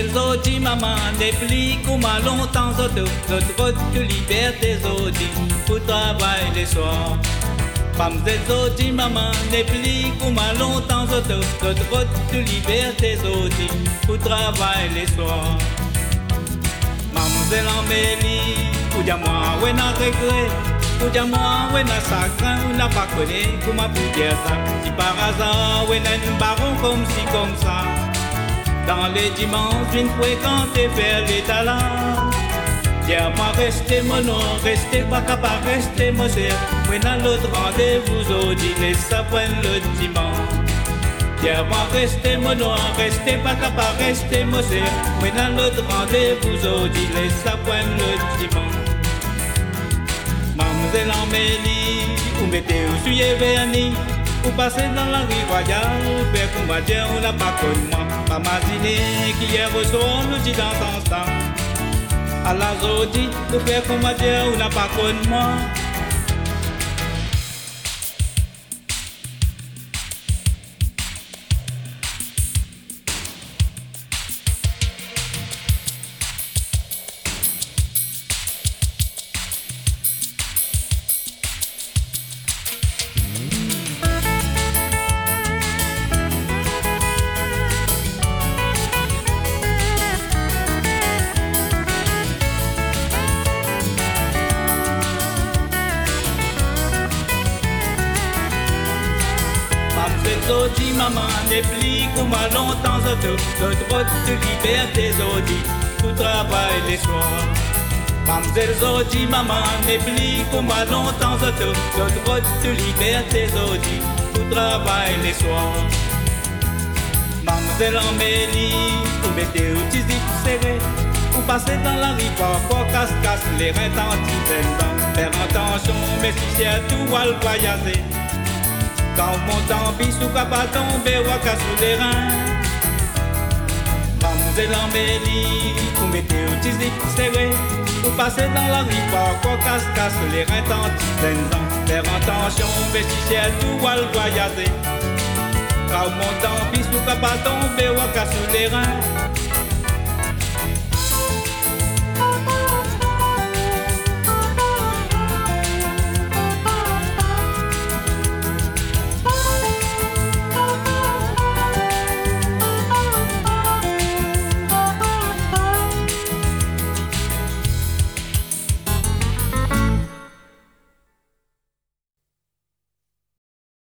Mademoiselle Zodi, maman, n'est plus comme à longtemps, notre route de liberté, Zodi, pour travailler les soirs. Mademoiselle Zodi, maman, n'est plus comme à longtemps, notre route de liberté, Zodi, pour travailler les soirs. Mademoiselle Amélie, ou bien moi, ouais, n'a regret, ou bien moi, ouais, n'a chagrin, ou n'a pas connu, comment pour dire ça. Si par hasard, ouais, n'a un baron comme ci, comme ça. Dans les dimanches, une fréquenter vers les talents. Dis-moi, restez mon nom, restez pas capable, restez mon cher. Moi, dans l'autre rendez-vous, Zodi, laisse prendre le dimanche. Dis-moi, restez mon nom, restez pas capable, restez mon cher. Moi, dans l'autre rendez-vous, Zodi, laisse prendre le dimanche. Mademoiselle Amélie, où mettez-vous sur vernis? Vous passez dans la rue royale, père pour ma dire on n'a pas connu moi. Maman dîner qui hier au soir nous dit dans un instant. À la Zodi, le père pour ma dire on n'a pas connu moi. Zodi, maman, n'est plus comme à longtemps, notre route de liberté, Zodi, pour travailler les soirs. Mademoiselle Zodi, maman, n'est plus comme à longtemps, notre route de liberté, Zodi, pour travailler les soirs. Mademoiselle Amélie, vous mettez au tizi serré, vous passez dans la rue, parfois casse-casse, les reins t'anti-bendants. Faire attention, mais si c'est tout, à le voyager. Quand mon temps bisou pas tomber ou à sous les reins. Mademoiselle Amélie, vous mettez au tizi serré, vous passez dans la rue, parfois casse-casse, les reins t'anti-bendants. Faire attention, mais si c'est tout, à le voyager. Quand mon temps bisou pas tomber ou à sous les reins.